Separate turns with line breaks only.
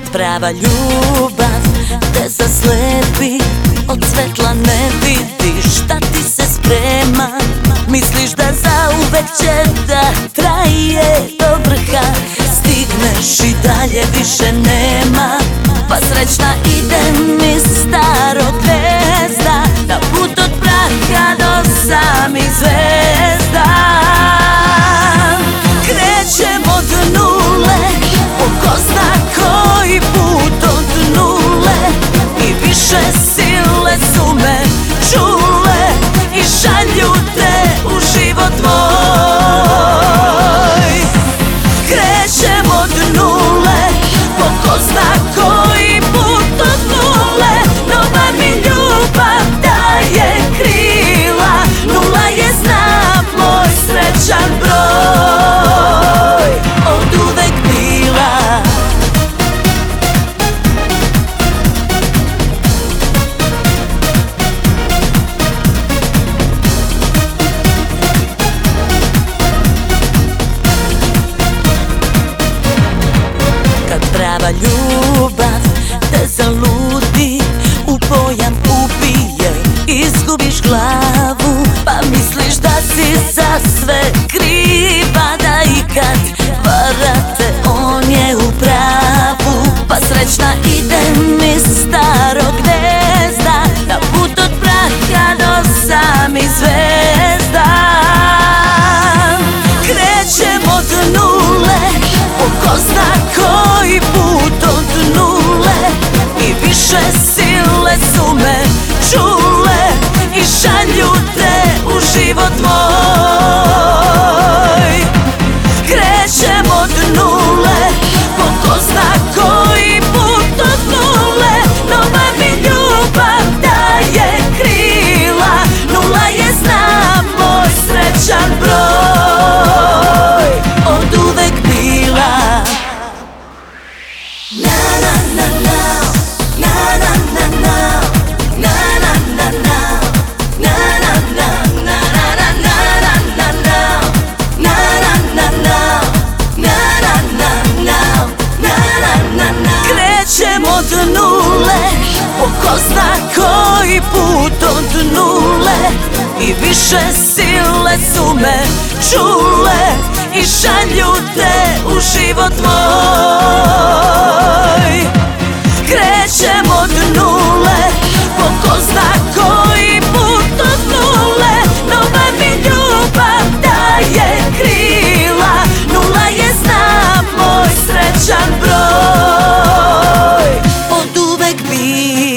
Kad prava ljubav te zaslepi, od svetla ne vidiš šta ti se sprema. Misliš da zauvek će da traje do vrha, stigneš i dalje više nema. Pa srećna idem iz starog gnezda, na put od praha do samih zvezda. Krećem od nule, po ko zna koji put od nule, i više sile su me čule i šalju te u život moj. Krećem od nule, po ko zna koji put od nule, nova mi ljubav daje krila. Nula je znak moj srećan broj, od uvek bila. Kad prava ljubav te zaludi, u pojam ubije, izgubiš glavu, pa misliš da si za sve kriva, da i kad varate on je u pravu. Pa srećna idem iz starog gnezda, na put od praha do samih zvezda. Krećem od nule, po ko zna koji put od nule, i više sile su me čule i šalju te u život moj. Krećem od nule, po ko zna koji put od nule, nova mi ljubav daje krila. Nula je znak moj srećan broj, od uvek bila. Na na na na, na na na na, na na na na, na na na, na na na na na, na na na na, na na na na, na na na. Krećem od nule, po ko zna koji put od nule, i više sile su me čule i šalju te u život moj. Krećem od nule, po ko zna koji put od nule, nova mi ljubav daje krila. Nula je znak moj srećan broj, od uvek bila.